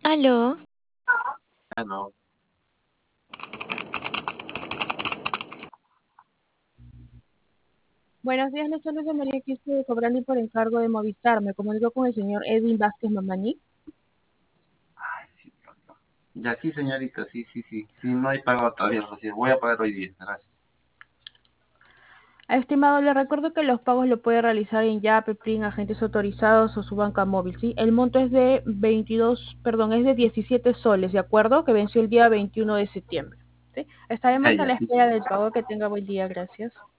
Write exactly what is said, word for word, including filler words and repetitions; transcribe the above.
Aló. Ah, no. Buenos días, les hablo de María aquí estoy cobrando por encargo de Movistar. Me comunico con el señor Edwin Vázquez Mamaní. Ay, sí, pronto. Ya sí, señorita, sí, sí, sí. Sí, no hay pago todavía recién. Voy a pagar hoy día, gracias. Estimado, le recuerdo que los pagos lo puede realizar en Yape, Plin, agentes autorizados o su banca móvil, ¿sí? El monto es de veintidós, perdón, es de diecisiete soles, ¿de acuerdo? Que venció el día veintiuno de septiembre, ¿sí? Ya, Estaremos a ya, la sí, espera sí. del pago. Que tenga buen día, gracias.